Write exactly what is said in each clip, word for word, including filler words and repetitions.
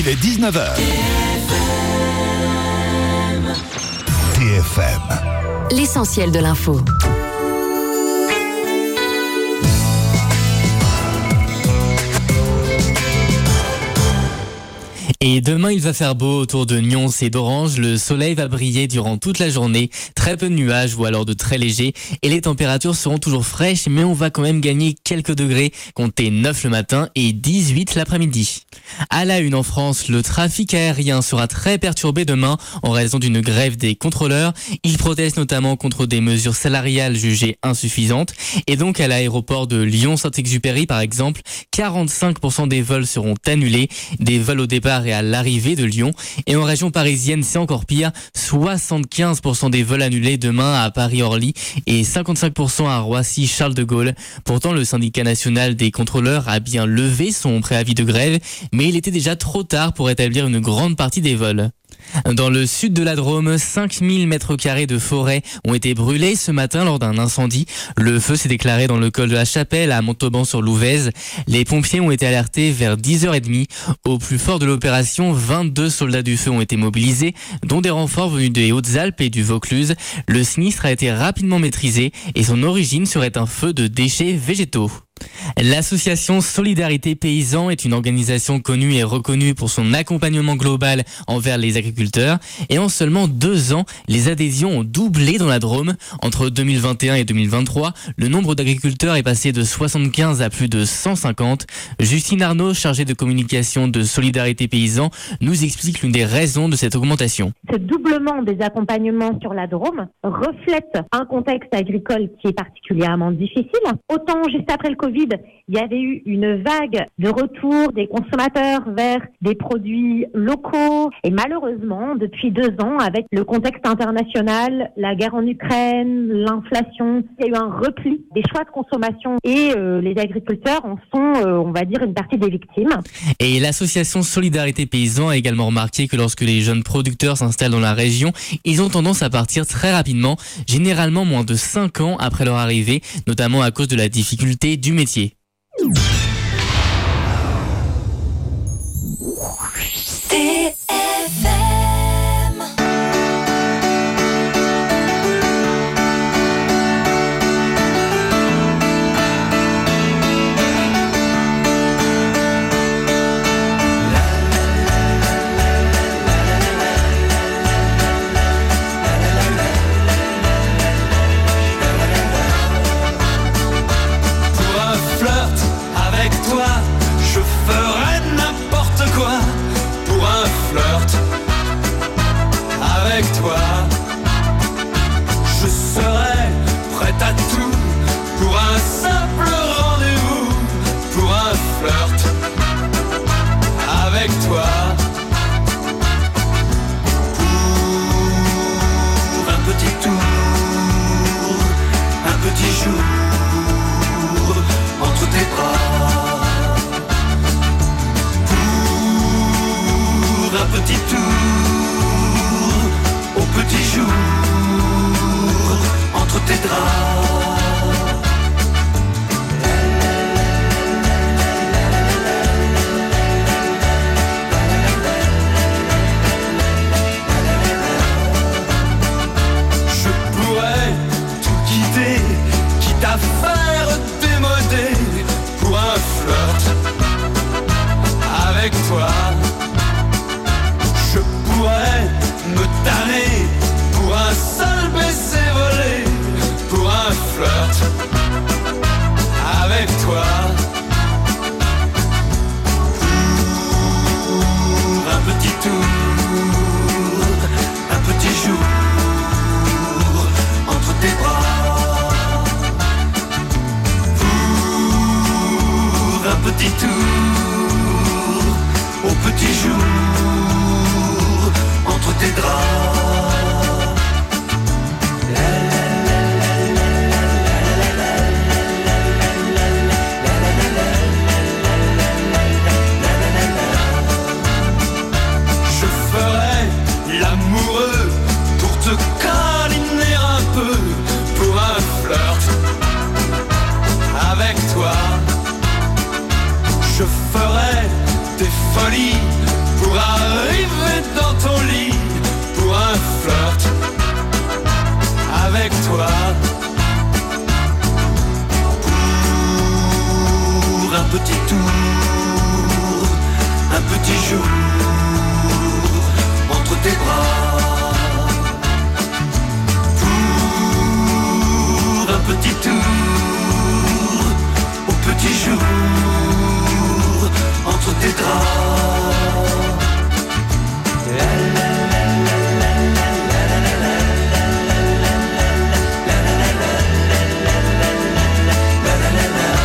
Il est dix-neuf heures. T F M. L'essentiel de l'info. Et demain, il va faire beau autour de Nyons et d'Orange. Le soleil va briller durant toute la journée. Très peu de nuages ou alors de très légers. Et les températures seront toujours fraîches, mais on va quand même gagner quelques degrés. Comptez neuf le matin et dix-huit l'après-midi. À la une en France, le trafic aérien sera très perturbé demain en raison d'une grève des contrôleurs. Ils protestent notamment contre des mesures salariales jugées insuffisantes. Et donc à l'aéroport de Lyon-Saint-Exupéry, par exemple, quarante-cinq pour cent des vols seront annulés. Des vols au départ et à l'arrivée de Lyon. Et en région parisienne, c'est encore pire. soixante-quinze pour cent des vols annulés demain à Paris-Orly et cinquante-cinq pour cent à Roissy-Charles de Gaulle. Pourtant, le syndicat national des contrôleurs a bien levé son préavis de grève, mais il était déjà trop tard pour établir une grande partie des vols. Dans le sud de la Drôme, cinq mille mètres carrés de forêt ont été brûlés ce matin lors d'un incendie. Le feu s'est déclaré dans le col de la Chapelle à Montauban-sur-Louvèze. Les pompiers ont été alertés vers dix heures trente. Au plus fort de l'opération, vingt-deux soldats du feu ont été mobilisés, dont des renforts venus des Hautes-Alpes et du Vaucluse. Le sinistre a été rapidement maîtrisé et son origine serait un feu de déchets végétaux. L'association Solidarité Paysans est une organisation connue et reconnue pour son accompagnement global envers les agriculteurs. Et en seulement deux ans, les adhésions ont doublé dans la Drôme. Entre deux mille vingt et un et deux mille vingt-trois, le nombre d'agriculteurs est passé de soixante-quinze à plus de cent cinquante. Justine Arnaud, chargée de communication de Solidarité Paysans, nous explique l'une des raisons de cette augmentation. Ce doublement des accompagnements sur la Drôme reflète un contexte agricole qui est particulièrement difficile. Autant juste après le Covid, il y avait eu une vague de retour des consommateurs vers des produits locaux. Et malheureusement, depuis deux ans, avec le contexte international, la guerre en Ukraine, l'inflation, il y a eu un repli des choix de consommation et euh, les agriculteurs en sont, euh, on va dire, une partie des victimes. Et l'association Solidarité Paysans a également remarqué que lorsque les jeunes producteurs s'installent dans la région, ils ont tendance à partir très rapidement, généralement moins de cinq ans après leur arrivée, notamment à cause de la difficulté du métier. T F M. Pour un flirt avec toi, je ferai n'importe quoi. Pour un flirt avec toi, je serai prête à tout. Pour un simple rendez-vous, pour un flirt avec toi. Pour un petit tour, un petit jour entre tes bras. Pour un petit tour, au petit jour entre tes draps. Je pourrais tout quitter, quitte à faire démoder. Pour un flirt avec toi, je pourrais me tanner. Pour un seul baiser volé, pour un petit tour au petit jour entre tes draps. La, la, la, la, la, la, la, la, la, la, la, la, la, la, la, la, la.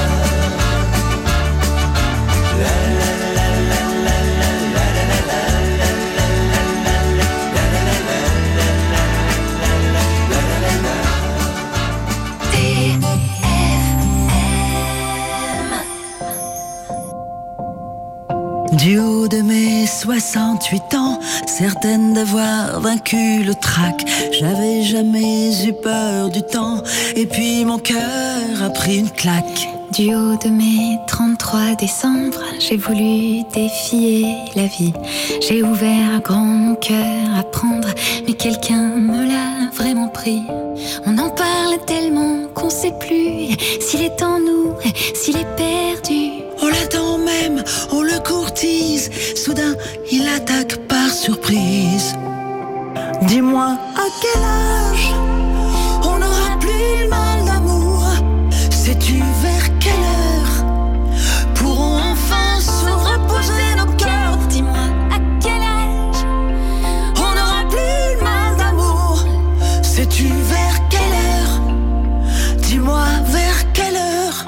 Du haut de mes soixante-huit ans, certaine d'avoir vaincu le trac, j'avais jamais eu peur du temps, et puis mon cœur a pris une claque. Du haut de mes trente-trois décembre, j'ai voulu défier la vie. J'ai ouvert grand mon cœur à prendre, mais quelqu'un me l'a vraiment pris. On en parle tellement qu'on sait plus s'il est en nous, s'il est perdu. On l'attend même, on le courtise, soudain il attaque par surprise. Dis-moi à quel âge on n'aura plus le mal d'amour? Sais-tu vers quelle heure pourront enfin se reposer nos cœurs? Dis-moi à quel âge on n'aura plus le mal d'amour? Sais-tu vers quelle heure? Dis-moi vers quelle heure?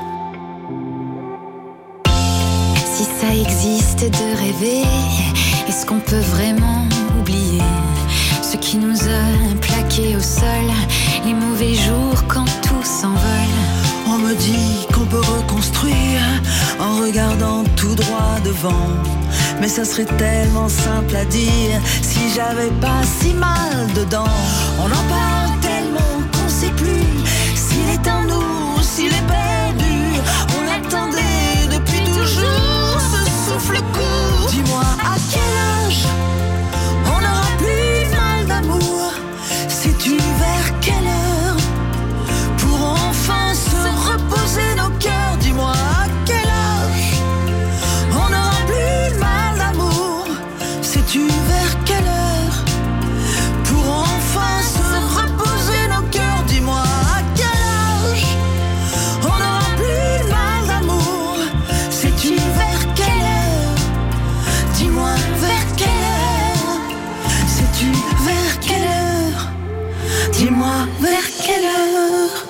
Si ça existe de rêver, est-ce qu'on peut vraiment oublier ce qui nous a plaqués au sol, les mauvais jours quand tout s'envole? On me dit qu'on peut reconstruire en regardant tout droit devant, mais ça serait tellement simple à dire si j'avais pas si mal dedans. On en parle tellement qu'on sait plus s'il est en nous, s'il est perdu. On attendait depuis toujours ce souffle court. Dis-moi à quel âge on n'aura plus mal d'amour? Sais-tu vers quelle heure pour enfin se reposer nos cœurs? Dis-moi à quel âge on n'aura plus mal d'amour? Sais-tu vers quelle heure pour enfin se reposer nos cœurs? Dis-moi à quel âge on n'aura plus mal d'amour? Sais-tu vers quelle heure? Dis-moi vers quelle heure? Sais-tu vers quelle heure? Dis-moi vers quelle heure?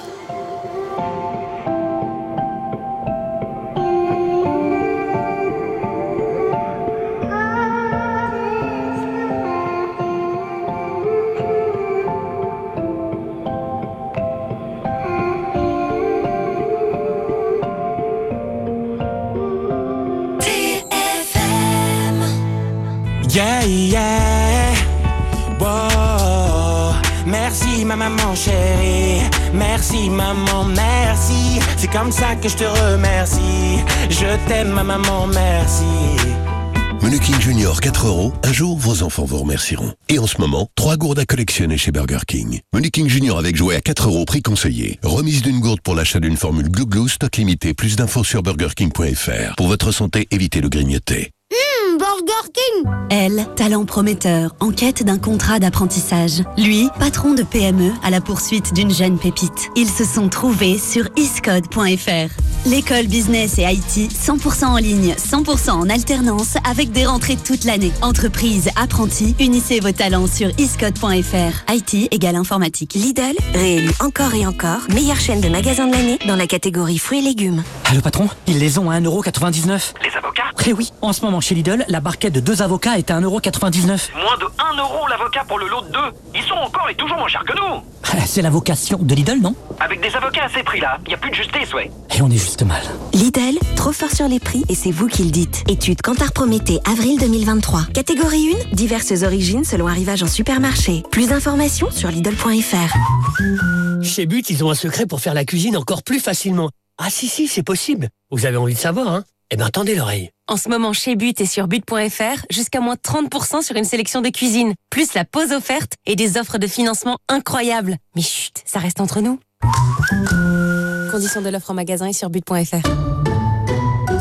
Yeah, yeah, wow. Merci ma maman chérie, merci maman, merci. C'est comme ça que je te remercie. Je t'aime ma maman, merci. Menu King Junior quatre euros, un jour vos enfants vous remercieront. Et en ce moment, trois gourdes à collectionner chez Burger King. Menu King Junior avec jouet à quatre euros, prix conseillé. Remise d'une gourde pour l'achat d'une formule Glou Glou, stock limité. Plus d'infos sur burger king point f r. Pour votre santé, évitez le grignoter. Mmh, Burger King. Elle, talent prometteur, en quête d'un contrat d'apprentissage. Lui, patron de P M E à la poursuite d'une jeune pépite. Ils se sont trouvés sur iscode point f r. L'école business et I T, cent pour cent en ligne, cent pour cent en alternance, avec des rentrées toute l'année. Entreprise, apprentis, unissez vos talents sur iscode point f r. I T égale informatique. Lidl, réélu encore et encore, meilleure chaîne de magasins de l'année dans la catégorie fruits et légumes. Allô patron, ils les ont à un euro quatre-vingt-dix-neuf. Les avocats? Eh oui, en ce moment chez Lidl, la barquette de deux avocats est à un euro quatre-vingt-dix-neuf. Moins de un euro l'avocat pour le lot de deux. Ils sont encore et toujours moins chers que nous. C'est la vocation de Lidl, non? Avec des avocats à ces prix-là, il n'y a plus de justice, ouais. Et on est juste mal. Lidl, trop fort sur les prix et c'est vous qui le dites. Étude Kantar Prométhée, avril deux mille vingt-trois. Catégorie un, diverses origines selon arrivage en supermarché. Plus d'informations sur Lidl point f r. Chez But, ils ont un secret pour faire la cuisine encore plus facilement. Ah si, si, c'est possible. Vous avez envie de savoir, hein? Eh ben, tendez l'oreille. En ce moment, chez But et sur but point f r, jusqu'à moins trente pour cent sur une sélection de cuisine, plus la pause offerte et des offres de financement incroyables. Mais chut, ça reste entre nous. Conditions de l'offre en magasin et sur but point f r.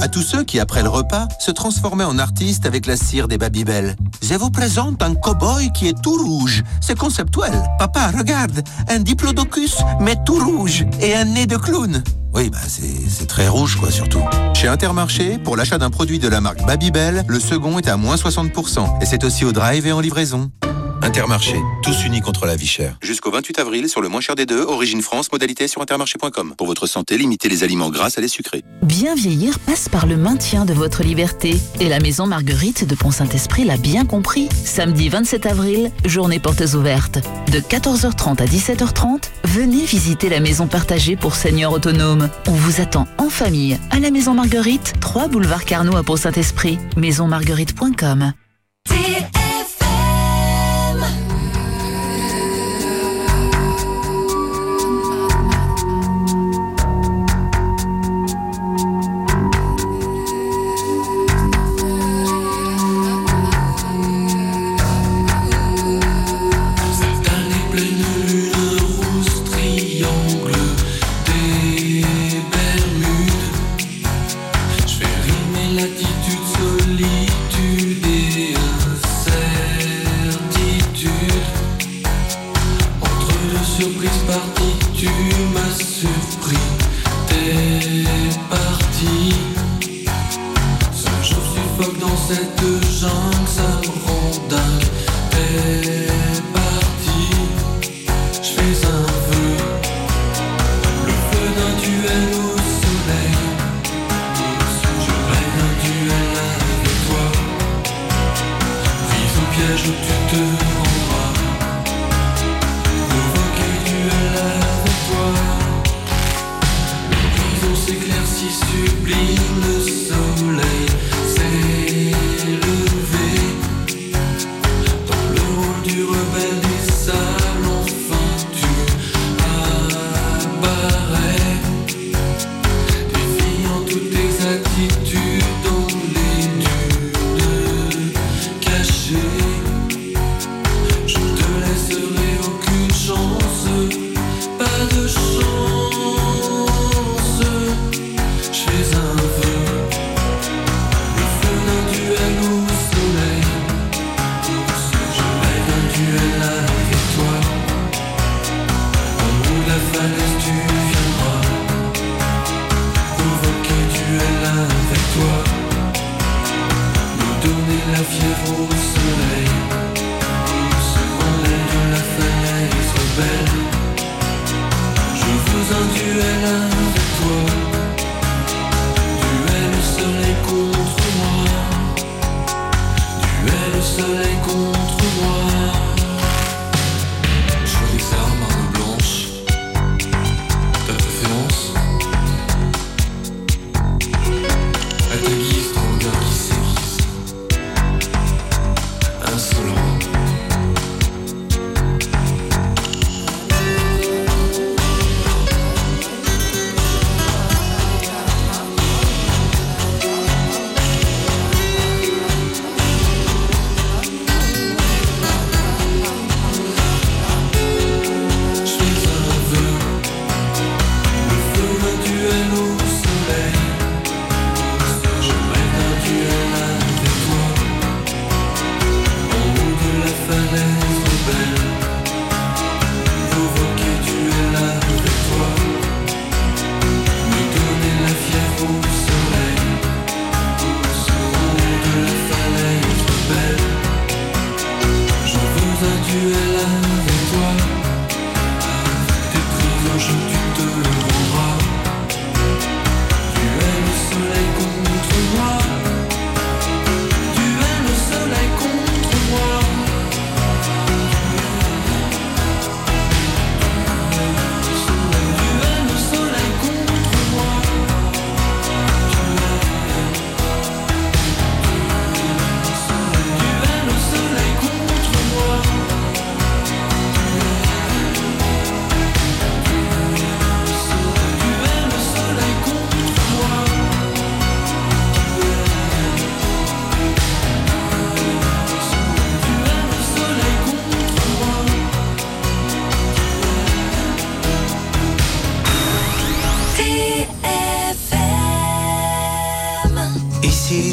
À tous ceux qui, après le repas, se transformaient en artistes avec la cire des Babybel. Je vous présente un cow-boy qui est tout rouge. C'est conceptuel. Papa, regarde, un diplodocus, mais tout rouge, et un nez de clown. Oui, bah c'est, c'est très rouge, quoi, surtout. Chez Intermarché, pour l'achat d'un produit de la marque Babybel, le second est à moins soixante pour cent. Et c'est aussi au drive et en livraison. Intermarché, tous unis contre la vie chère. Jusqu'au vingt-huit avril, sur le moins cher des deux, Origine France, modalité sur intermarché point com. Pour votre santé, limitez les aliments gras à les sucrés. Bien vieillir passe par le maintien de votre liberté. Et la Maison Marguerite de Pont-Saint-Esprit l'a bien compris. Samedi vingt-sept avril, journée portes ouvertes. De quatorze heures trente à dix-sept heures trente, venez visiter la maison partagée pour seniors autonomes. On vous attend en famille à la Maison Marguerite, trois boulevard Carnot à Pont-Saint-Esprit. maison marguerite point com.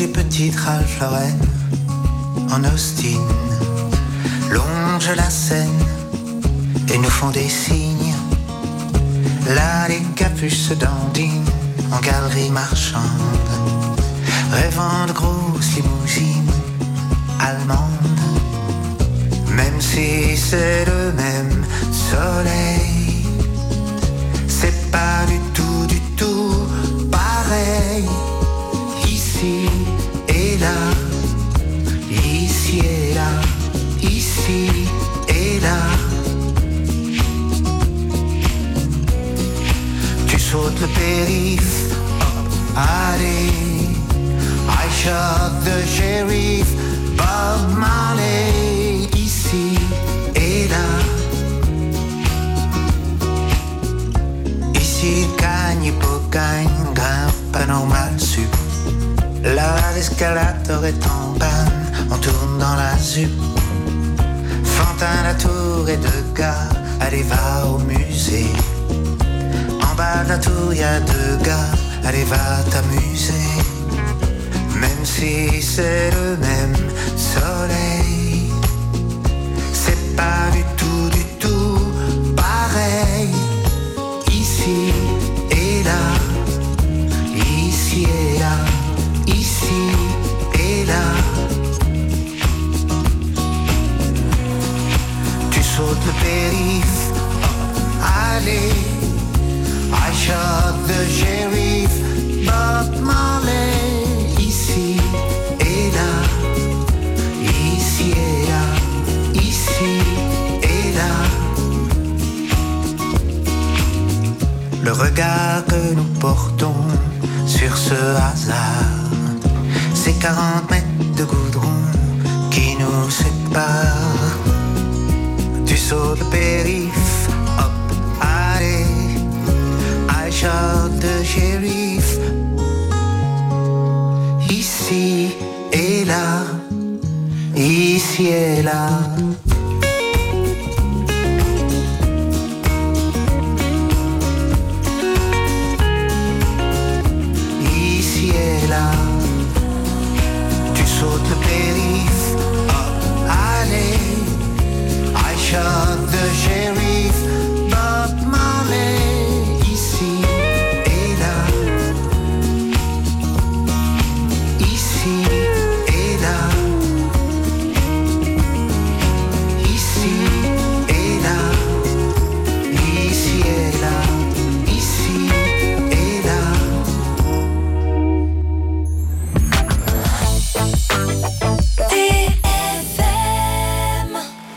petites Ralph Lauren en Austin longent la Seine et nous font des signes. Là les capuches se dandinent en galerie marchande, rêvant de grosses limousines allemandes. Même si c'est le même soleil, c'est pas du tout, du tout pareil. Ici et là, ici et là, ici et là. Tu sautes le périph', hop, allez. I shot the sheriff, Bob Marley. Ici et là. Ici il gagne, hypocagne, grimpe pas normal sup. Là l'escalator est en panne, on tourne dans la zup. Fantin la tour et deux gars, allez va au musée. En bas de la tour y'a deux gars, allez va t'amuser. Même si c'est le même soleil, c'est pas du tout, du tout pareil. Ici et là, ici et là, ici et là. Tu sautes le périph', oh, allez. I shot the sheriff, Bob Marley. Ici et là, ici et là, ici et là. Le regard que nous portons sur ce hasard, c'est quarante mètres de goudron qui nous séparent. Tu sautes le périph', hop, allez. I shot the sheriff. Ici et là, ici et là. Ici et là. Tu sautes le périph', hop, allez. I shot the sheriff, Bob Marley. Ici et là. Ici et là. Ici et là. Ici et là. Ici et là. T F M.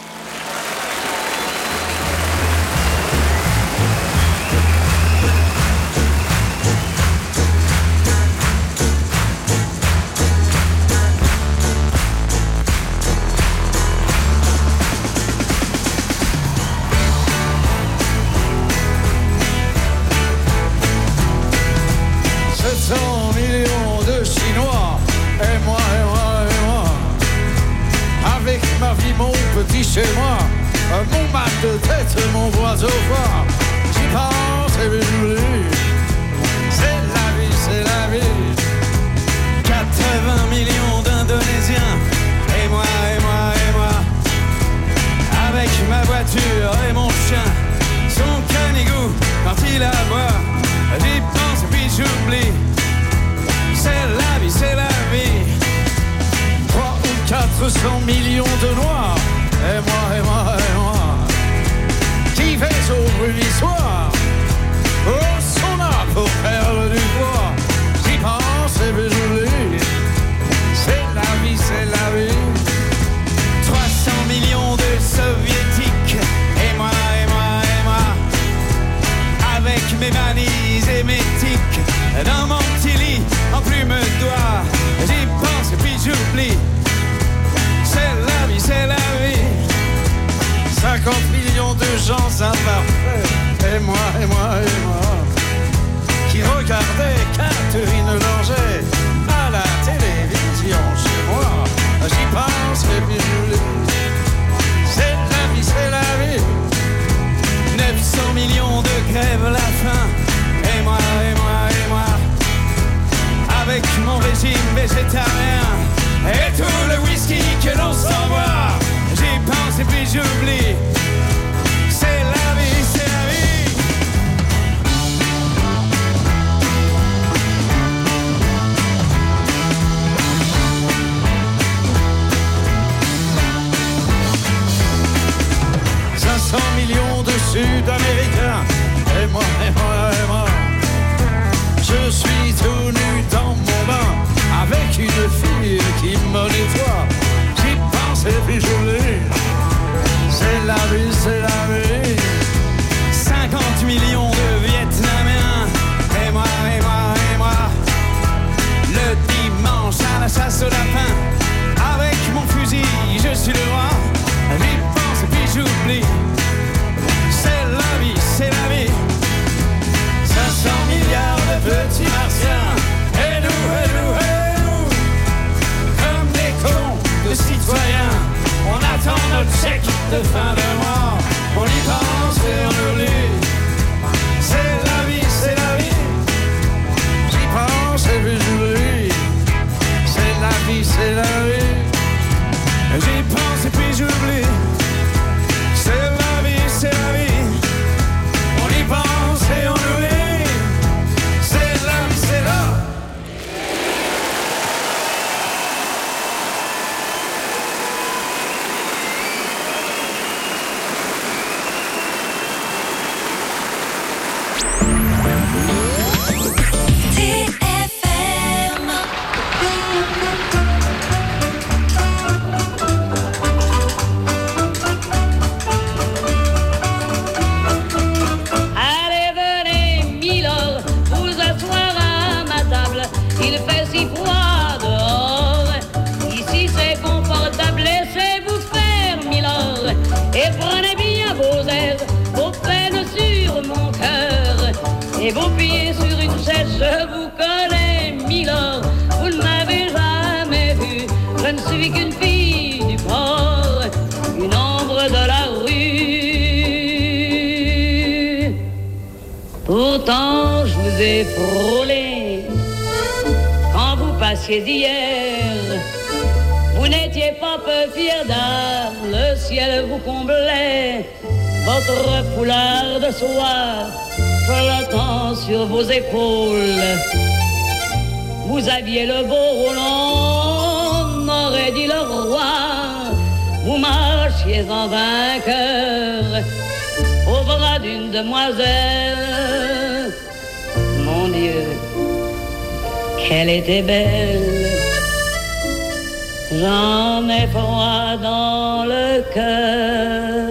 sept cents millions de Chinois, et moi, et moi, et moi. Avec ma vie, mon petit chez moi, euh, mon mat de tête, mon oiseau fort. J'y pense et j'oublie. C'est la vie, c'est la vie. quatre-vingts millions d'Indonésiens, et moi, et moi, et moi. Avec ma voiture et mon chien, son canigou quand il aboie. J'y pense et puis j'oublie. C'est la vie, c'est la vie. Trois ou quatre cents millions de noirs, et moi, et moi, et moi. Qui fait au brunissoir, au sauna pour perdre du poids. J'y pense et puis j'oublie. C'est la vie, c'est la vie. trois cents millions de soviétiques, et moi, et moi, et moi. Avec mes valises et mes tics, dans mon petit lit, en plume d'oie. J'y pense et puis j'oublie. C'est la vie, c'est la vie. cinquante millions de gens imparfaits, et moi, et moi, et moi. Qui regardaient Catherine Langer à la télévision chez moi. J'y pense et puis j'oublie. C'est la vie, c'est la vie. neuf cents millions de grèves la faim, et moi, et moi, et moi. Avec mon régime végétarien, j'oublie. C'est la vie, c'est la vie. cinq cents millions de Sud-Américains, et moi, et moi, et moi. Je suis tout nu dans mon bain, avec une fille qui me nettoie. J'y pense et puis j'oublie. C'est la vie, c'est la vie. cinquante millions de Vietnamiens, et moi, et moi, et moi. Le dimanche à la chasse au lapin, avec mon fusil, je suis le roi. J'y pense et puis j'oublie. C'est la vie, c'est la vie. cinq cents milliards de petits martiens, et nous, et nous, et nous, comme des cons de citoyens, on attend notre chèque de fin de mois, on y pense et on oublie. C'est la vie, c'est la vie, j'y pense et puis j'oublie. C'est la vie, c'est la vie, j'y pense et puis j'oublie. C'est la vie, c'est la vie, on y pense et on oublie. C'est la vie, c'est la vie. Il fait si froid dehors. Ici c'est confortable, laissez-vous faire, milord. Et prenez bien vos aises, vos peines sur mon cœur. Et vos pieds sur une chaise, je vous connais, milord. Vous ne m'avez jamais vu, je ne suis qu'une fille du port, une ombre de la rue. Pourtant je vous ai frôlé quand vous passiez hier. Vous n'étiez pas peu fiers d'art, le ciel vous comblait. Votre foulard de soie flottant sur vos épaules. Vous aviez le beau rôle, on aurait dit le roi. Vous marchiez en vainqueur au bras d'une demoiselle. Mon Dieu, qu'elle était belle. J'en ai froid dans le cœur.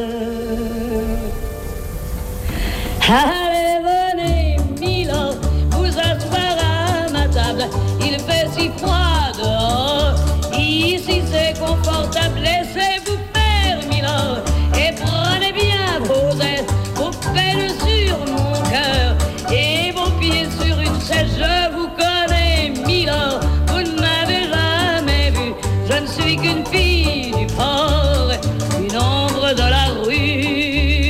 Allez, venez, milord, vous asseoir à ma table. Il fait si froid dehors. Ici c'est confortable, laissez-vous faire, milord. Et prenez bien vos aises, vos peines sur mon cœur. Et vos pieds sur une chaise, je vous connais, milord. Vous ne m'avez jamais vu, je ne suis qu'une fille du port, une ombre de la rue.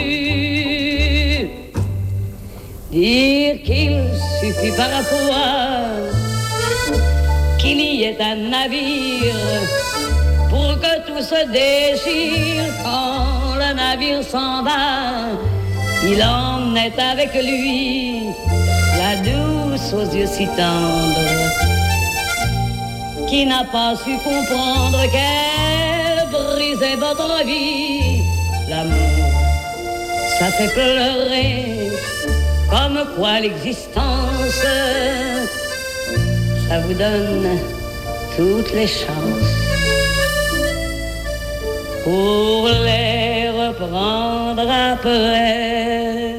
Dire qu'il suffit parfois qu'il y ait un navire pour que tout se déchire. Quand le navire s'en va, il emmenait avec lui la douce aux yeux si tendres, qui n'a pas su comprendre qu'elle brisait votre vie. L'amour, ça fait pleurer, comme quoi l'existence, ça vous donne toutes les chances pour les reprendre après.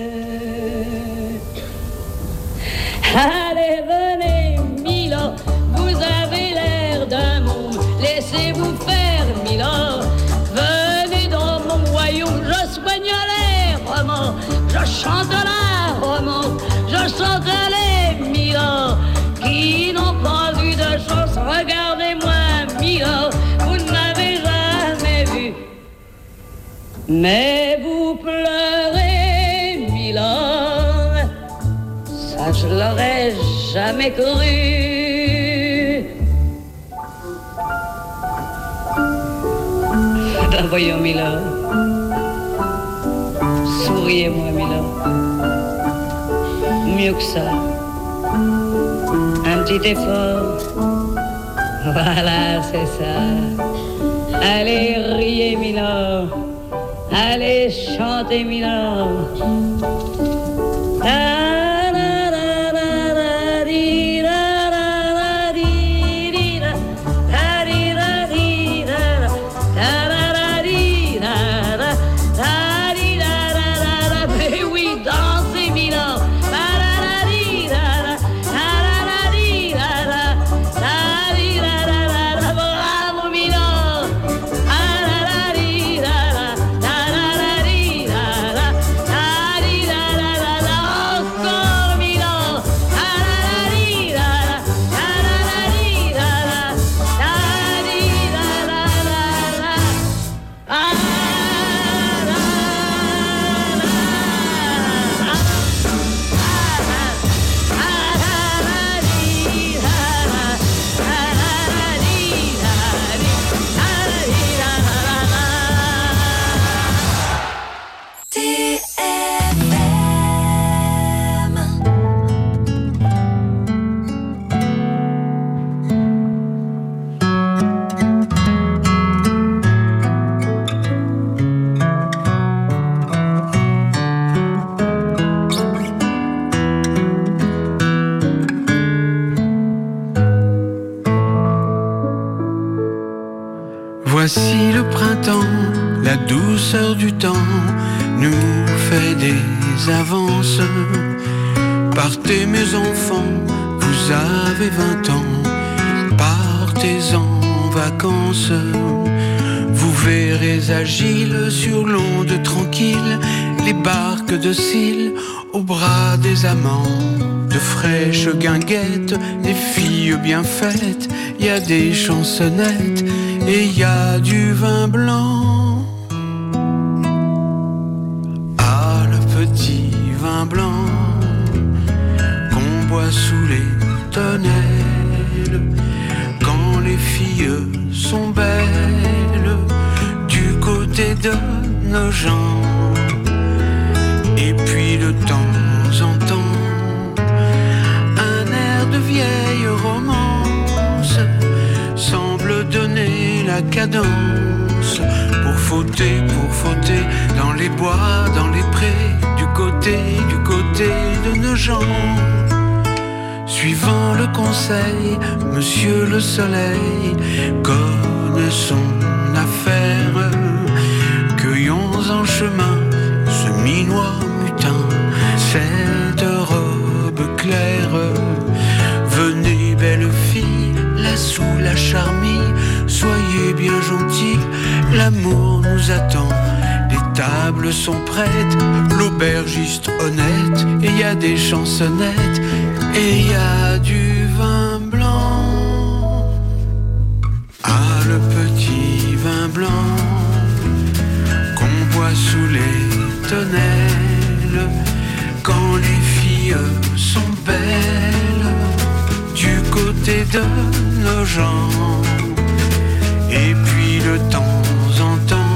Allez, venez, milord, vous avez l'air d'un môme, laissez-vous faire, milord. Venez dans mon royaume, je soigne les romans, je chante la romance, je chante les milords qui n'ont pas eu de chance. Regardez-moi, milord, vous ne m'avez jamais vu, mais vous pleurez, milord. Ça, je l'aurais jamais cru. Ben voyons, milord, ouvriez-moi, Mila. Mieux que ça. Un petit effort. Voilà, c'est ça. Allez, riez, Mila. Allez, chantez, Mila. Voici le printemps, la douceur du temps nous fait des avances. Partez mes enfants, vous avez vingt ans, partez en vacances. Vous verrez agiles sur l'onde tranquille, les barques dociles au bras des amants. De fraîches guinguettes, des filles bien faites, y a des chansonnettes et y a du vin blanc. Ah, le petit vin blanc qu'on boit sous les tonnelles, quand les filles sont belles du côté de nos gens. Et puis de temps en temps, un air de vieille romance semble donner la cadence pour fauter, pour fauter dans les bois, dans les prés, du côté, du côté de nos gens. Suivant le conseil, Monsieur le Soleil connaît son affaire. Cueillons en chemin ce minois mutin, cette robe claire. Venez, belle fille, là sous la charmille, soyez bien gentils, l'amour nous attend. Les tables sont prêtes, l'aubergiste honnête, et y a des chansonnettes, et y a du vin blanc. Ah, le petit vin blanc qu'on boit sous les tonnelles, quand les filles sont belles du côté de nos gens. Et puis de temps en temps,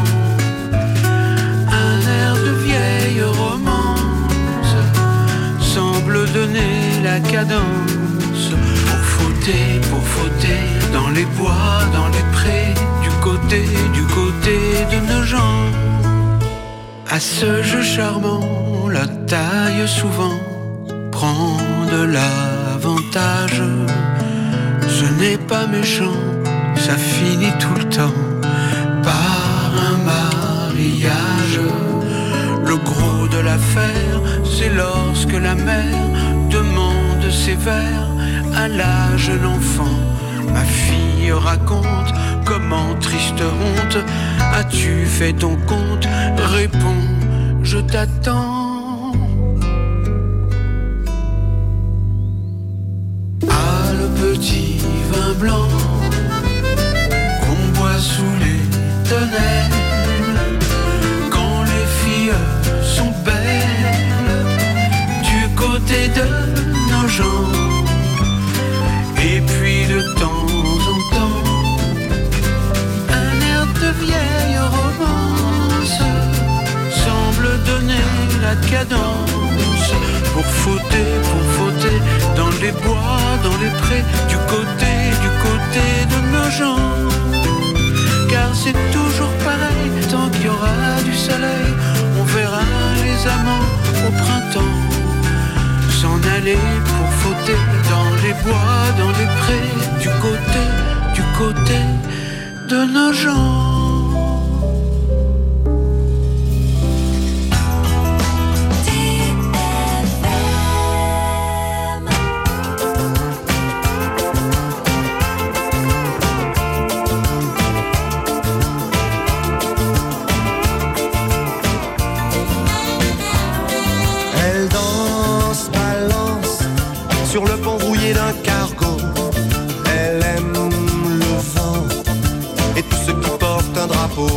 un air de vieille romance semble donner la cadence pour fauter, pour fauter dans les bois, dans les prés, du côté, du côté de nos gens. À ce jeu charmant, la taille souvent prend de l'avantage. Ce n'est pas méchant, ça finit tout le temps par un mariage. Le gros de l'affaire, c'est lorsque la mère demande sévère à la jeune enfant: ma fille, raconte comment, triste honte, as-tu fait ton compte? Réponds, je t'attends. Ah, le petit vin blanc qu'on boit sous les tonnelles, quand les filles sont belles du côté de nos gens. Et puis de temps en temps, un air de vieille romance semble donner de cadence. Pour fauter, pour fauter, dans les bois, dans les prés, du côté, du côté de nos gens. Car c'est toujours pareil, tant qu'il y aura du soleil, on verra les amants au printemps s'en aller pour fauter dans les bois, dans les prés, du côté, du côté de nos gens. Sur le pont rouillé d'un cargo, elle aime le vent et tous ceux qui portent un drapeau.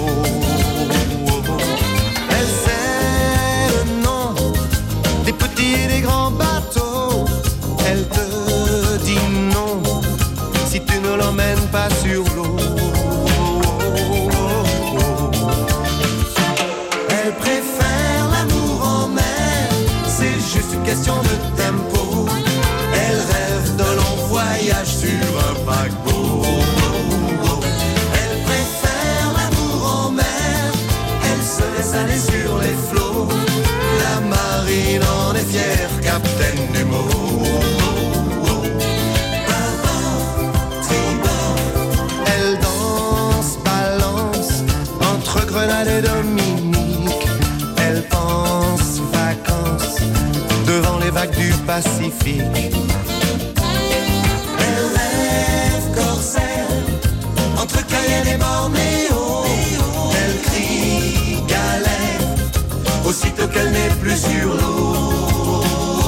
Elle sait le nom des petits et des grands bateaux. Elle te dit non si tu ne l'emmènes pas sur l'eau. Elle préfère l'amour en mer, c'est juste une question de tempo. Elle rêve d'un long voyage sur un paquebot. Elle préfère l'amour en mer, elle se laisse aller sur les flots. La marine en est fière, capitaine du mot. Elle danse, balance, entre Grenade et Dominique. Elle pense vacances, devant les vagues du Pacifique. Elle rêve corsaire, entre Cayenne et Bornéo. Elle crie galère, aussitôt qu'elle n'est plus sur l'eau.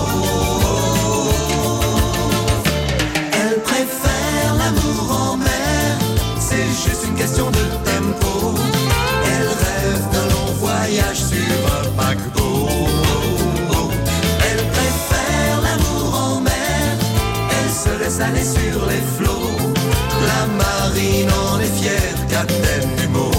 Elle préfère l'amour en mer, c'est juste une question de tempo. Elle rêve d'un long voyage sur un paquebot. Elle préfère l'amour en mer, elle se laisse aller sur les flots. La marine en est fière, capitaine du mot.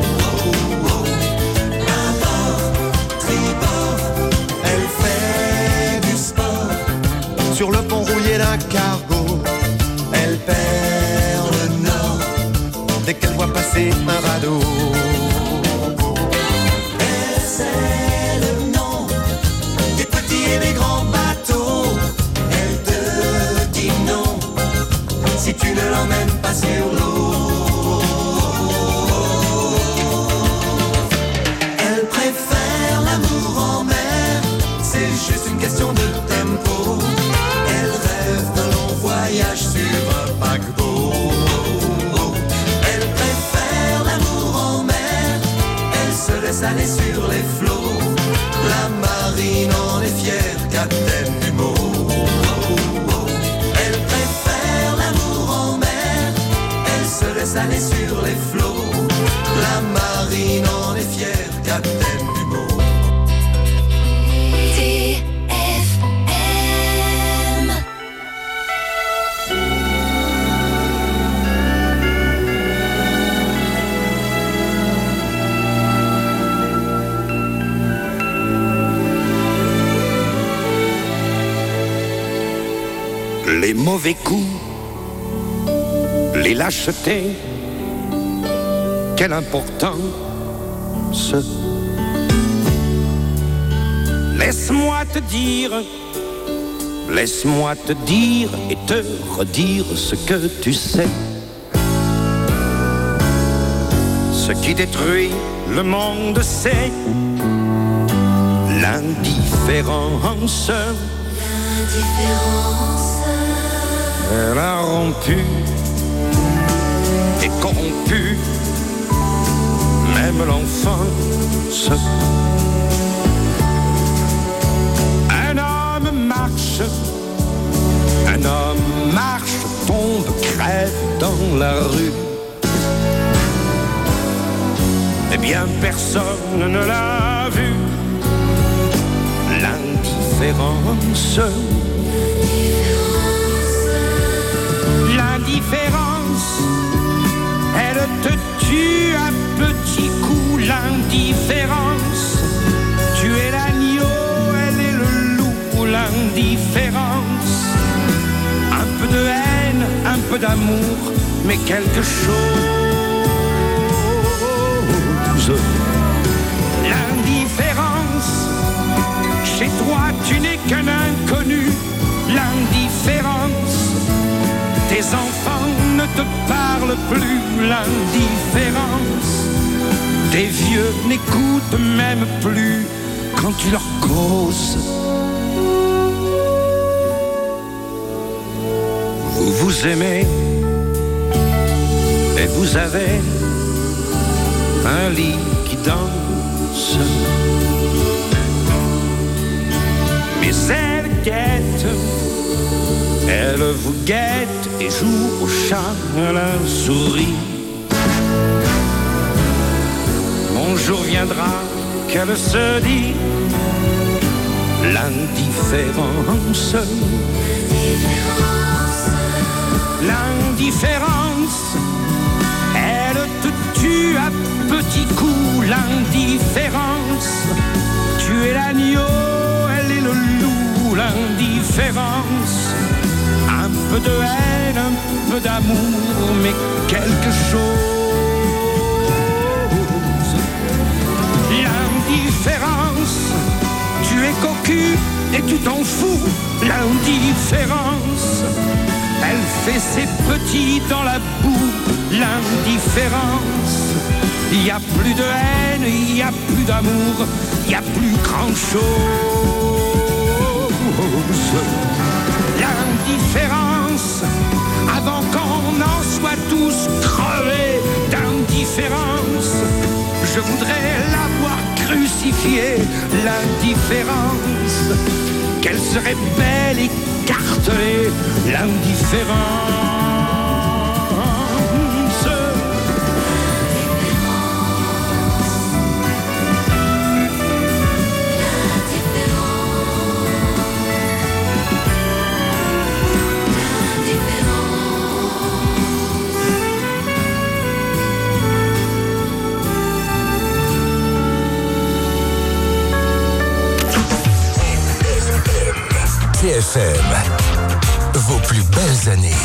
Elle fait du sport sur le pont rouillé d'un cargo. Elle perd le nord dès qu'elle voit passer un radeau. Elle sait le nom des petits et des grands bateaux. Elle te dit non si tu ne l'emmènes pas sur l'eau. Elle préfère l'amour en mer, c'est juste une question de tempo. Elle rêve d'un long voyage sur un paquebot. Elle préfère l'amour en mer, elle se laisse aller sur les flots. La marine en est fière, capitaine du mot. Elle préfère l'amour en mer, elle se laisse aller sur les flots. La marine en est fière, capitaine du mot. T F M. Les mauvais coups, les lâchetés, quelle importance. Laisse-moi te dire, laisse-moi te dire et te redire ce que tu sais. Ce qui détruit le monde, c'est l'indifférence. L'indifférence. Elle a rompu et corrompu même l'enfance. Un homme marche, un homme marche, tombe, crève dans la rue. Eh bien personne ne l'a vu. L'indifférence. L'indifférence, elle te tue à petits coups. L'indifférence, tu es l'agneau d'amour, mais quelque chose. L'indifférence, chez toi tu n'es qu'un inconnu. L'indifférence, tes enfants ne te parlent plus. L'indifférence, tes vieux n'écoutent même plus quand tu leur causes. Vous vous aimez et vous avez un lit qui danse. Mais elle guette, elle vous guette et joue au chat à la souris. Mon jour viendra qu'elle se dit l'indifférence. L'indifférence, elle te tue à petits coups. L'indifférence, tu es l'agneau, elle est le loup. L'indifférence, un peu de haine, un peu d'amour, mais quelque chose. L'indifférence, tu es cocu et tu t'en fous. L'indifférence, elle fait ses petits dans la boue. L'indifférence, il n'y a plus de haine, il n'y a plus d'amour, il n'y a plus grand chose. L'indifférence, avant qu'on en soit tous crevés d'indifférence, je voudrais l'avoir crucifiée. L'indifférence, qu'elle serait belle et écartelée. L'indifférence. T F M, vos plus belles années.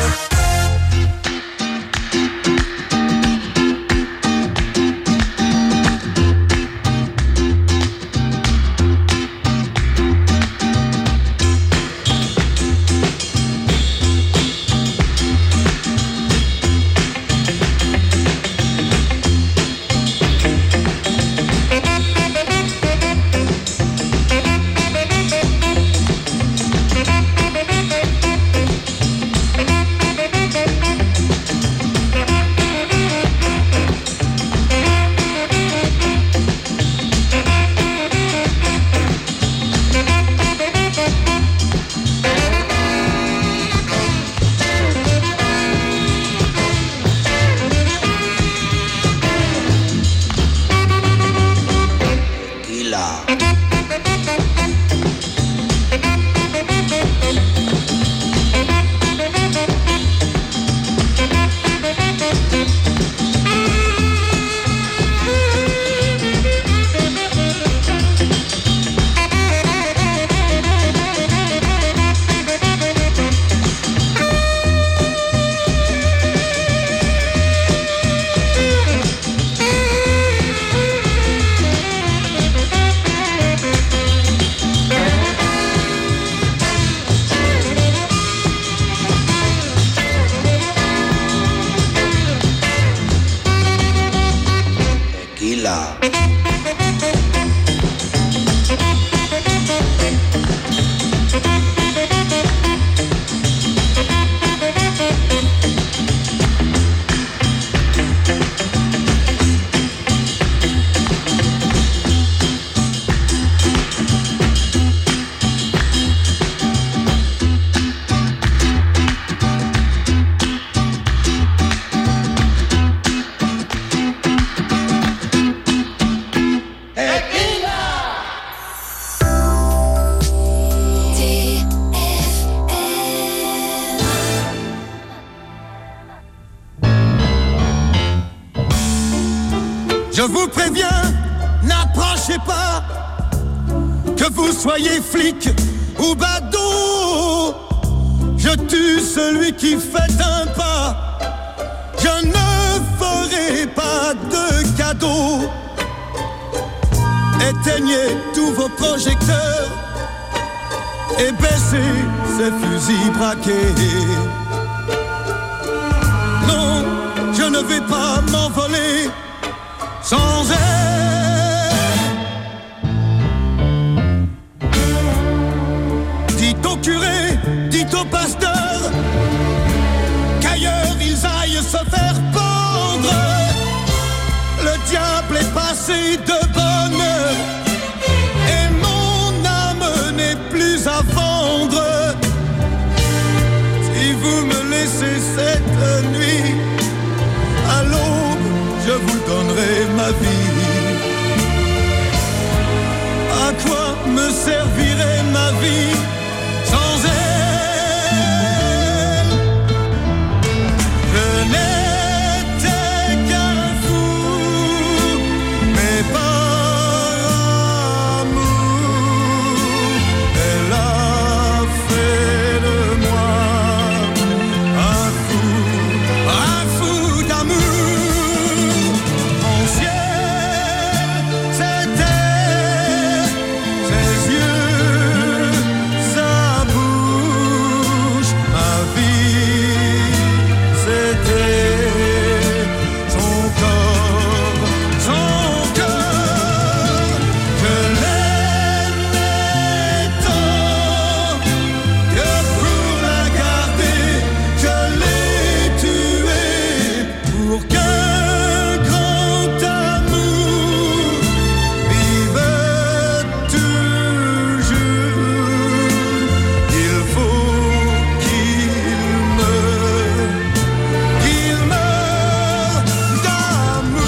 Je vous préviens, n'approchez pas, que vous soyez flic ou badaud. je tue celui qui fait un pas. Je ne ferai pas de cadeau. Éteignez tous vos projecteurs et baissez ces fusils braqués. Non, je ne vais pas m'envoler sans elle. Dites au curé, dites au pasteur qu'ailleurs ils aillent se faire pendre. Le diable est passé de bonne heure et mon âme n'est plus à vendre. Si vous me laissez cette nuit, à l'aube, je vous donnerai ma vie. À quoi me servirait ma vie sans elle? Je n'étais qu'un fou, mais par amour, elle a fait de moi un fou, un fou d'amour. Mon ciel, c'était ses yeux, sa bouche, ma vie, c'était son corps, son cœur. Je l'aimais tant que pour la garder, je l'ai tuée pour qu'un grand amour vive toujours. Il faut qu'il meure, qu'il meure d'amour.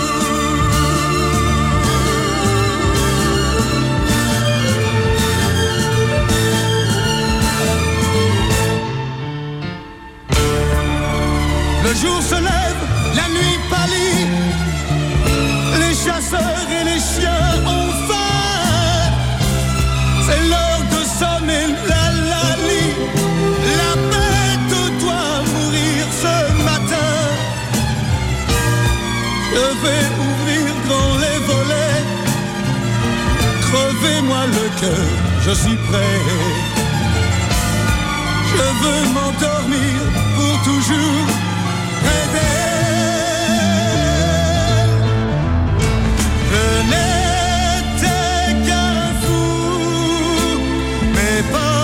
Le jour se lève, la nuit pâlit, les chasseurs et les chiens ont faim. C'est l'heure de sonner la lali, la bête doit mourir ce matin. Je vais ouvrir grand les volets, crevez-moi le cœur, je suis prêt. Je veux m'endormir pour toujours près d'elle. Je n'étais qu'un fou, mais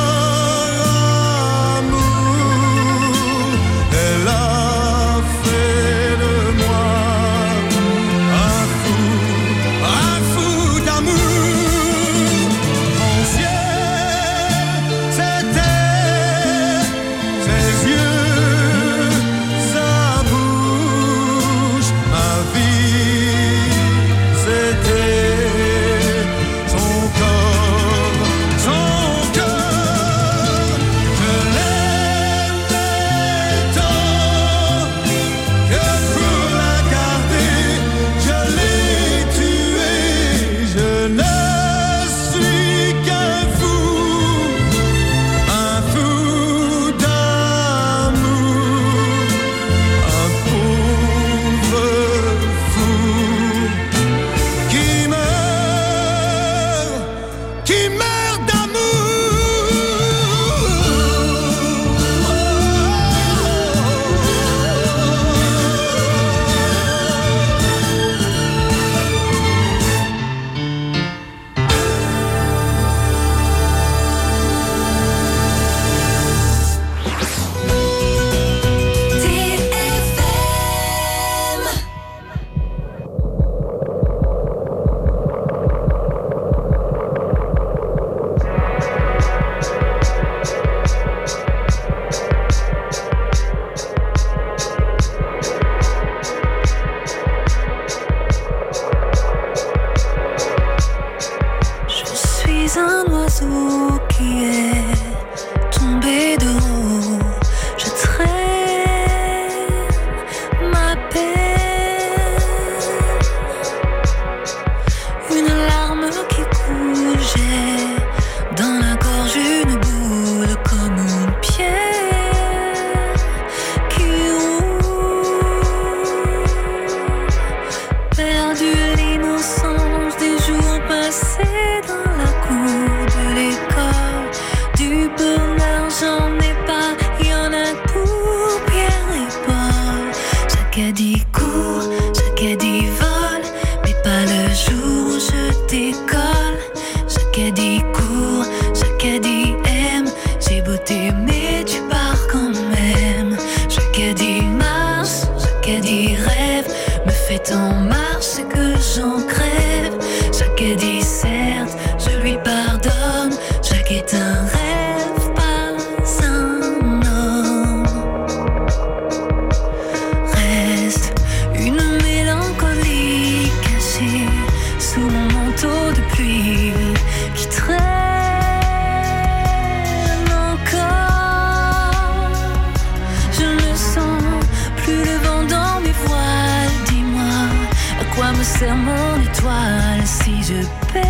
par amour, elle a fait de moi un fou, un fou d'amour. Mon ciel, c'était ses yeux, sa bouche, ma vie, c'était son corps, son cœur. Je l'aimais tant que pour la garder, je l'ai tuée. Je ne suis qu'un fou, un fou d'amour, un pauvre fou qui meurt, qui meurt d'amour. Je suis un oiseau qui est tombé de haut. Je traîne ma peine, une larme qui coule. J'ai dans la gorge une boule comme une pierre. décolle. Jacques dit court, Jacques dit aime. J'ai beau t'aimer, tu pars quand même. Jacques dit marche, Jacques dit rêve. Me fait en marche, c'est que j'en crève. Jacques dit certes, je lui pardonne. Jacques est un rêve, pas un homme. Reste une mélancolie cachée sous mon manteau de pluie qui traîne encore. Je ne sens plus le vent dans mes voiles. Dis-moi, à quoi me sert mon étoile si je perds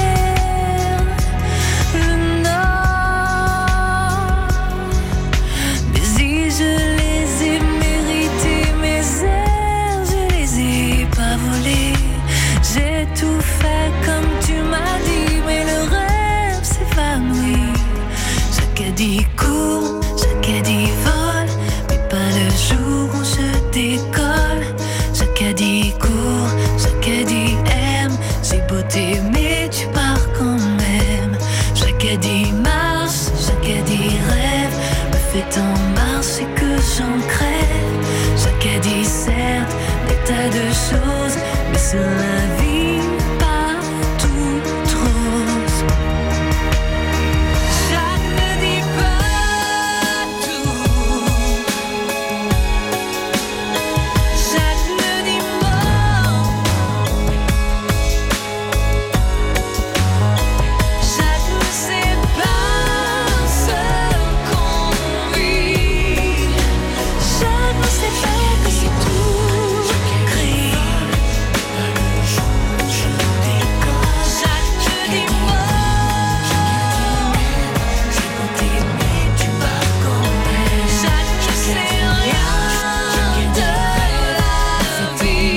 le nord? Mes îles, je les ai méritées, mes airs, je les ai pas volés. J'ai tout fait comme tu m'as dit, mais le rêve s'évanouit. Jacques dit court, Jacques dit vol, mais pas le jour où je décolle. Jacques dit court, Jacques dit aime. J'ai beau t'aimer, tu pars quand même. Jacques dit marche, Jacques dit rêve. Me fait en marche, c'est que j'en crève. Jacques dit certes, des tas de choses, mais sur la vie, pas tout rose. Jacques ne dit pas tout. Jacques ne dit mort. Jacques ne sait pas ce qu'on vit. Jacques ne sait pas que c'est tout gris. Jacques te dit mort. J'ai beau t'aimer, tu pars quand même. Jacques ne sait rien de la vie.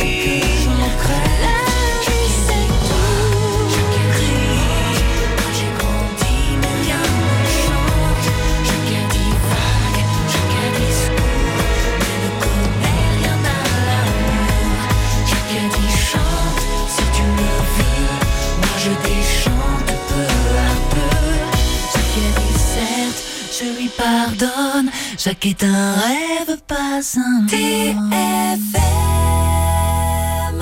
La vie c'est tout gris. Quand j'ai grandi, mais rien ne change. Jacques dit vague, Jacques dit secours, mais ne connaît rien à l'amour. Jacques dit chante, si tu le veux, moi je déchante peu à peu. Jacques dit certes, je lui pardonne. Jacques est un rêve, pas un T F M.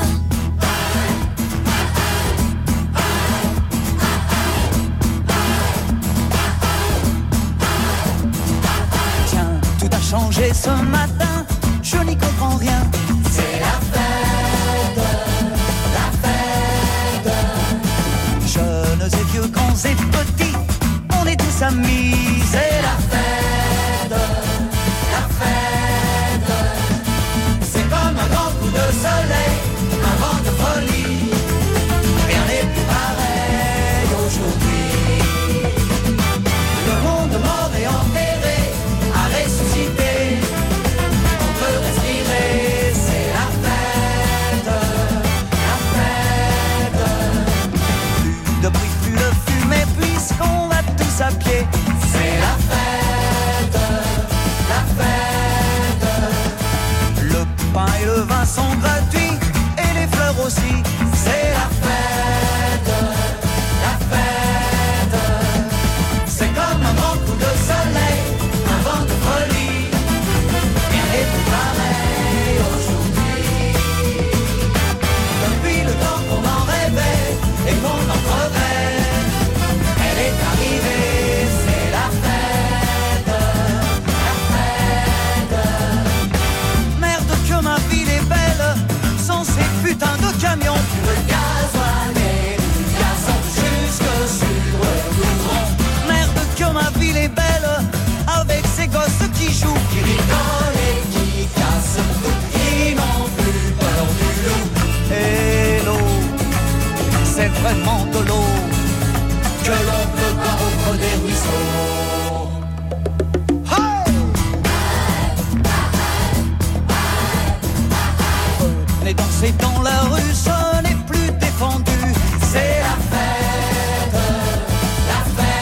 Tiens, tout a changé ce matin, je n'y comprends rien. C'est la fête, la fête. Jeunes et vieux, grands et petits, on est tous amis. C'est la fête, la fête. C'est comme un grand coup de soleil, un vent de folie. Rien n'est plus pareil aujourd'hui. Le monde mort et enterré a ressuscité. On peut respirer, c'est la fête, la fête. Plus de bruit, plus de fumée, puisqu'on va tous à pied. C'est la fête, la fête. Le pain et le vin sont gratuits, et les fleurs aussi. C'est la fête, la fête. C'est comme un grand coup de soleil, un vent de folie. Rien n'est plus pareil aujourd'hui. Depuis le temps qu'on en rêvait et qu'on en crevait, elle est arrivée, c'est la fête, la fête. Merde que ma ville est belle, sans ces putains de camions. Le gasoil et du gazon jusque sur le goudron. Merde que ma ville est belle, avec ces gosses qui jouent, Qui rigolent et qui cassent tout, qui n'ont plus peur du loup. et l'eau, c'est vraiment de l'eau Que l'on peut boire au creux des ruisseaux. Les danser dans la rue, ce n'est plus défendu. C'est la fête, la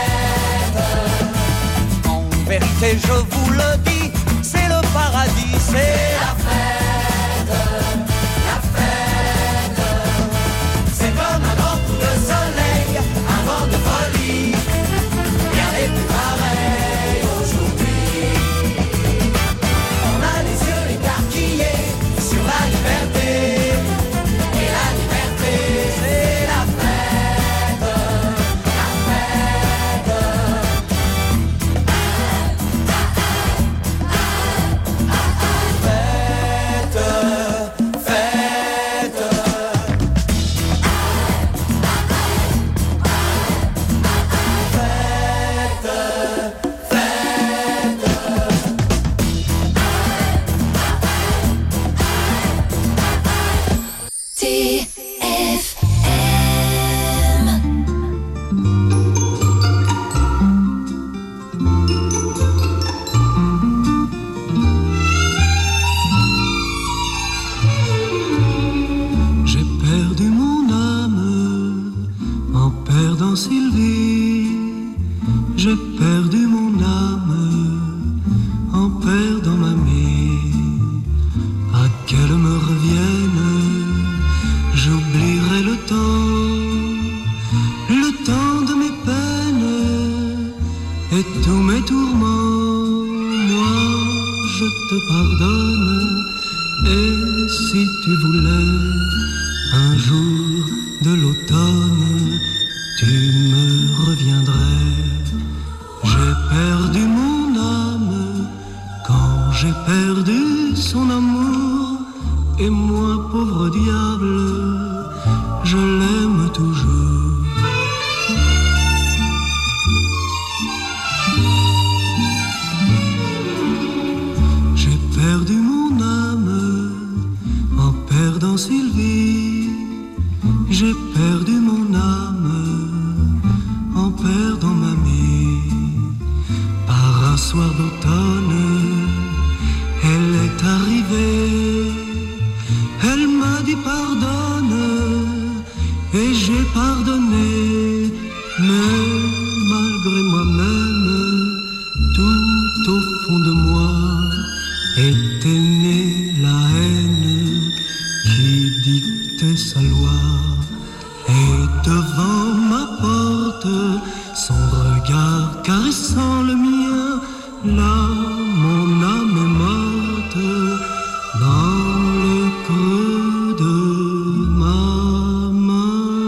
fête. En vérité, je vous le dis, c'est le paradis. C'est la fête, la fête. C'est comme un grand coup perdant Sylvie, j'ai perdu mon âme en perdant mamie. À qu'elle me revienne, j'oublierai le temps, le temps de mes peines et tous mes tourments. Moi, je te pardonne, et si tu voulais un jour de l'automne, tu me reviendrais. J'ai perdu mon âme quand j'ai perdu son amour, et moi, pauvre diable, je l'aime toujours. J'ai perdu mon âme en perdant Sylvie, j'ai perdu mon âme en perdant mamie. Par un soir d'automne, elle est arrivée, elle m'a dit pardonne, et j'ai pardonné, mais malgré moi-même, tout au fond de moi était née la haine qui dictait sa loi. Et devant ma porte, son regard caressant le mien, là mon âme est morte dans le creux de ma main.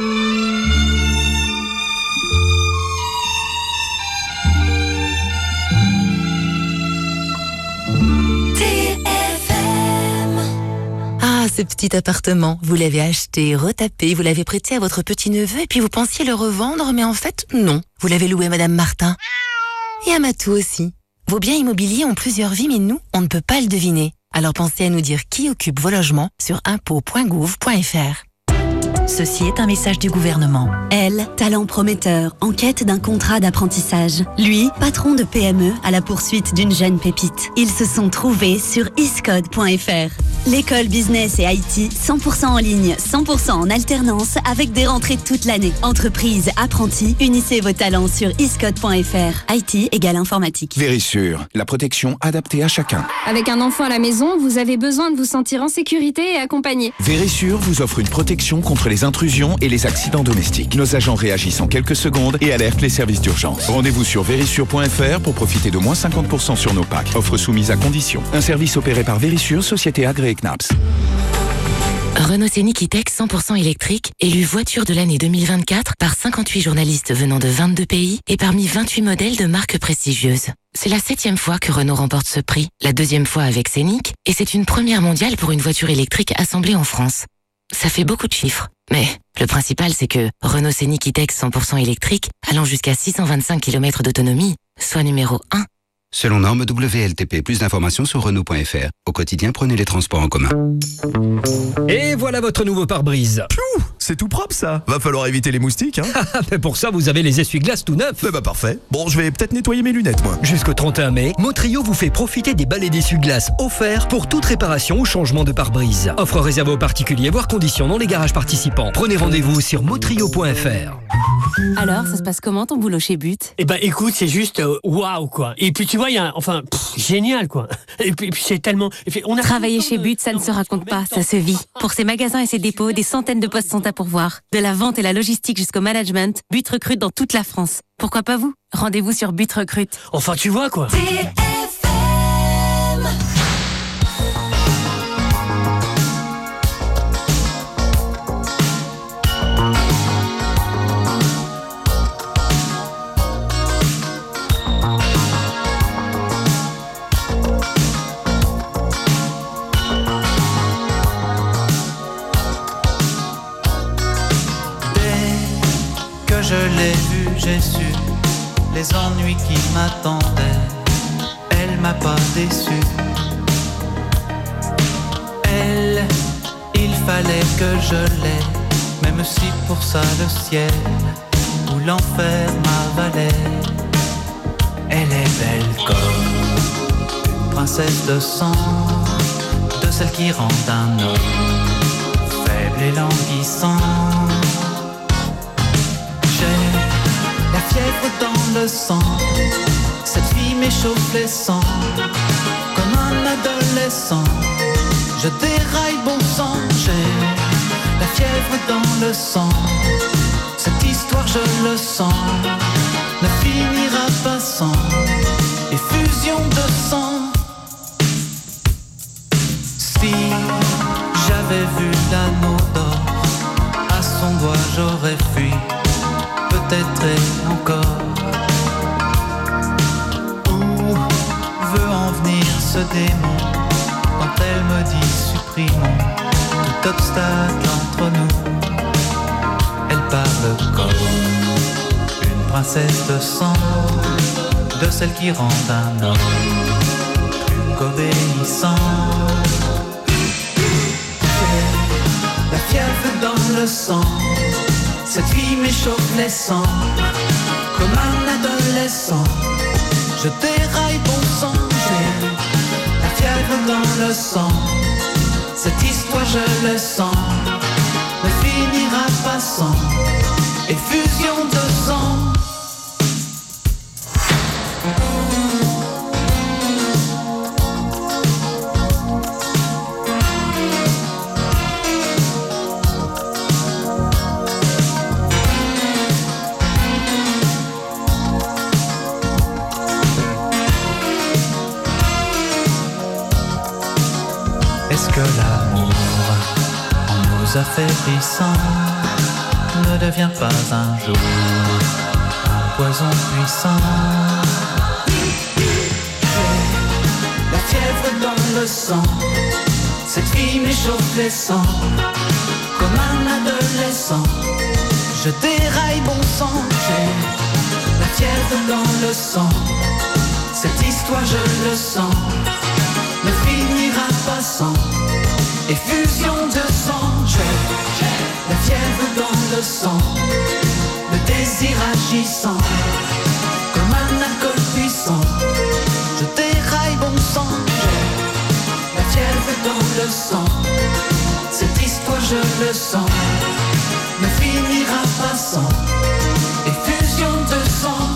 T F M. Ah, ce petit appartement, vous l'avez acheté, retapé, vous l'avez prêté à votre petit-neveu et puis vous pensiez le revendre, mais en fait, non. Vous l'avez loué à Madame Martin. Et à Matou aussi. Vos biens immobiliers ont plusieurs vies, mais nous, on ne peut pas le deviner. Alors pensez à nous dire qui occupe vos logements sur impôts point gouv point f r. Ceci est un message du gouvernement. Elle, talent prometteur, en quête d'un contrat d'apprentissage. Lui, patron de P M E à la poursuite d'une jeune pépite. Ils se sont trouvés sur iscode point f r. L'école business et I T, cent pour cent en ligne, cent pour cent en alternance, avec des rentrées toute l'année. Entreprise, apprentis, unissez vos talents sur iscode point f r. I T égale informatique. Vérissure, la protection adaptée à chacun. Avec un enfant à la maison, vous avez besoin de vous sentir en sécurité et accompagné. Vérissure vous offre une protection contre les intrusions et les accidents domestiques. Nos agents réagissent en quelques secondes et alertent les services d'urgence. Rendez-vous sur vérissure point f r pour profiter de moins cinquante pour cent sur nos packs. Offre soumise à condition. Un service opéré par Vérissure, société agréée C N A P S. Renault Scénic E-Tech cent pour cent électrique, élu voiture de l'année deux mille vingt-quatre par cinquante-huit journalistes venant de vingt-deux pays et parmi vingt-huit modèles de marques prestigieuses. C'est la septième fois que Renault remporte ce prix, la deuxième fois avec Scénic, et c'est une première mondiale pour une voiture électrique assemblée en France. Ça fait beaucoup de chiffres, mais le principal c'est que Renault Scénic E-Tech cent pour cent électrique, allant jusqu'à six cent vingt-cinq kilomètres d'autonomie, soit numéro un. Selon norme W L T P, plus d'informations sur Renault point f r. Au quotidien, prenez les transports en commun. Et voilà votre nouveau pare-brise. Piou, c'est tout propre ça. Va falloir éviter les moustiques, hein. Mais pour ça, vous avez les essuie-glaces tout neufs. Eh bah parfait. Bon, je vais peut-être nettoyer mes lunettes, moi. Jusqu'au trente et un mai, Motrio vous fait profiter des balais d'essuie-glaces offerts pour toute réparation ou changement de pare-brise. Offre réservée aux particuliers, voire conditions dans les garages participants. Prenez rendez-vous sur motrio point f r. Alors, ça se passe comment ton boulot chez But? Eh ben écoute, c'est juste waouh wow, quoi. Et puis tu vois, il y a un, enfin pff, génial quoi. Et puis, et puis c'est tellement. Et puis, on a Travailler chez But, ça ne se raconte pas, ça se vit. Pour ses magasins et ses dépôts, des centaines de postes sont à pourvoir. De la vente et la logistique jusqu'au management, But recrute dans toute la France. Pourquoi pas vous? Rendez-vous sur But recrute. Enfin tu vois quoi. Je l'ai vue, j'ai su les ennuis qui m'attendaient. Elle m'a pas déçu. Elle, il fallait que je l'aie, même si pour ça le ciel ou l'enfer m'avalait. Elle est belle comme une princesse de sang, de celle qui rend un homme faible et languissant. J'ai le sang. Cette fille m'échauffe les sangs. Comme un adolescent, je déraille bon sang. J'ai la fièvre dans le sang. Cette histoire je le sens ne finira pas sans effusion de sang. Si j'avais vu l'anneau d'or à son doigt, j'aurais fui, peut-être et encore. Où veut en venir ce démon quand elle me dit supprimons tout obstacle entre nous? Elle parle comme une princesse de sang, de celle qui rend un homme plus qu'obéissant. J'ai la fièvre dans le sang, cette fille m'échauffe les sangs. Comme un adolescent, je déraille bon sang. J'ai la fièvre dans le sang, cette histoire je le sens ne finira pas sans effusion de sang. Est-ce que l'amour en nous affaiblissant ne devient pas un jour un poison puissant? J'ai la fièvre dans le sang, cette fille m'échauffe les sangs. Comme un adolescent, je déraille bon sang. J'ai la fièvre dans le sang, cette histoire je le sens ne finira pas sans effusion de sang. J'ai la fièvre dans le sang, le désir agissant comme un alcool puissant. Je déraille bon sang. J'ai la fièvre dans le sang, cette histoire je le sens ne finira pas sans effusion de sang.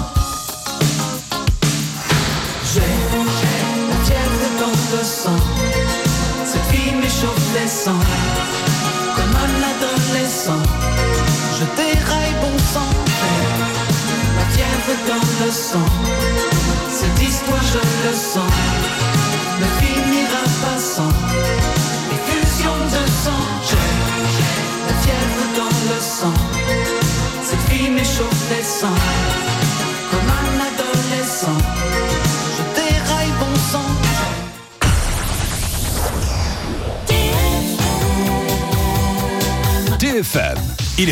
J'ai la fièvre dans le sang, cette fille m'échauffe les sangs. Comme un adolescent, je déraille bon sang. J'ai la fièvre dans le sang, cette histoire je le sens ne finira pas sans effusion de sang. J'ai la fièvre dans le sang, cette fille m'échauffe les sangs. Comme un adolescent, je déraille bon sang. D F M,